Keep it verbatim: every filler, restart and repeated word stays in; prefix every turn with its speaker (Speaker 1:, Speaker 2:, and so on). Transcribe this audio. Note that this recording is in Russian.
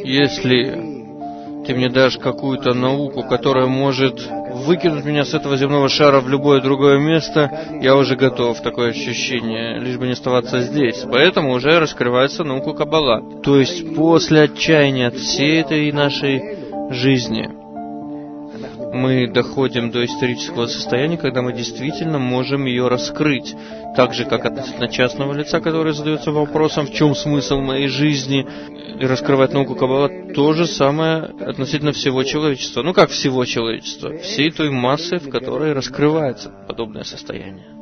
Speaker 1: если ты мне дашь какую-то науку, которая может выкинуть меня с этого земного шара в любое другое место, я уже готов, такое ощущение, лишь бы не оставаться здесь. Поэтому уже раскрывается наука Каббала. То есть после отчаяния от всей этой нашей жизни мы доходим до исторического состояния, когда мы действительно можем ее раскрыть. Так же, как относительно частного лица, который задается вопросом, в чем смысл моей жизни, и раскрывать науку Каббала, то же самое относительно всего человечества. Ну как всего человечества? Всей той массы, в которой раскрывается подобное состояние.